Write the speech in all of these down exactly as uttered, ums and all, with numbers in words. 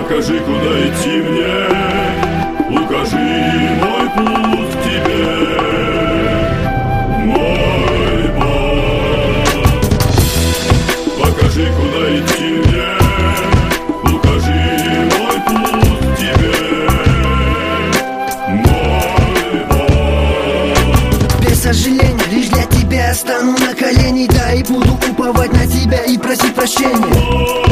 Покажи, куда идти мне, укажи мой путь к тебе, мой Бог. Покажи, куда идти мне, укажи мой путь к тебе, мой Бог. Без сожаления, лишь для тебя я стану на колени, да, и буду уповать на тебя и просить прощения.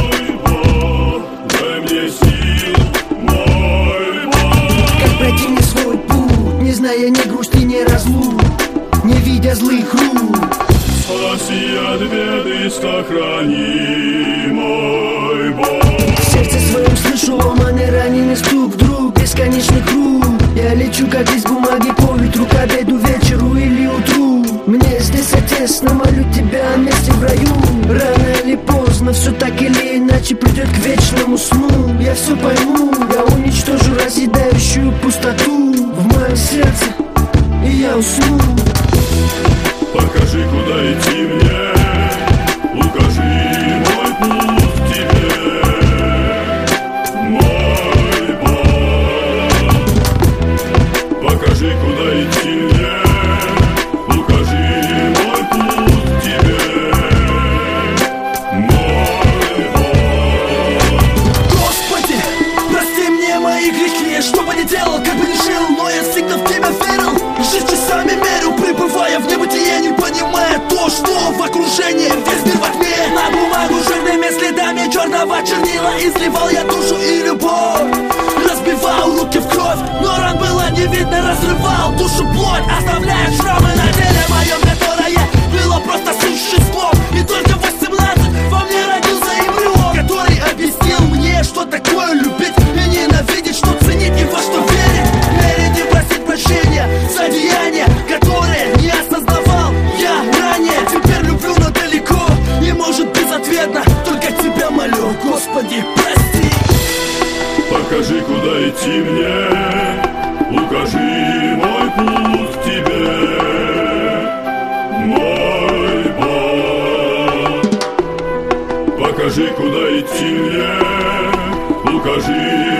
Не зная ни грусти, ни разлук, не видя злых рук. Спаси от беды, сохрани, мой Бог. В сердце своем слышу ломаный раненый стук, вдруг бесконечный круг. Я лечу, как лист бумаги по ветру, к обеду, вечеру или утру. Мне здесь отесно, молю тебя о месте в раю. Рано или поздно, все так или иначе придет к вечному сну. Я все пойму, я уничтожу разъедающую пустоту в моем сердце, и я усну. Покажи, куда идти мне, укажи мой путь к тебе, мой Бог. Покажи, куда идти мне, укажи мой путь к тебе, мой Бог. Господи, прости мне мои грехи, что бы ни делал, как бы ни жил, но я всегда в тебя верил. Жизнь часами мерю, пребывая в небытие, не понимая то, что в окружении весь мир во тьме. На бумагу жирными следами черного чернила изливал я душу и любовь. Разбивал руки в кровь, но ран было не видно, разрывал душу плоть, оставляя шрамы на теле моем, которое было просто существом. И только в восемнадцать во мне родился эмбрион, который объяснил мне, что такое любить и ненавидеть, что ценить и во что верить. Верить и просить прощения за деяния, которые не осознавал я ранее. Теперь люблю, но далеко, и может безответно, только тебя молю, Господи, прости. Покажи, куда идти мне, укажи мой путь к тебе, мой Бог. Покажи, куда идти мне, укажи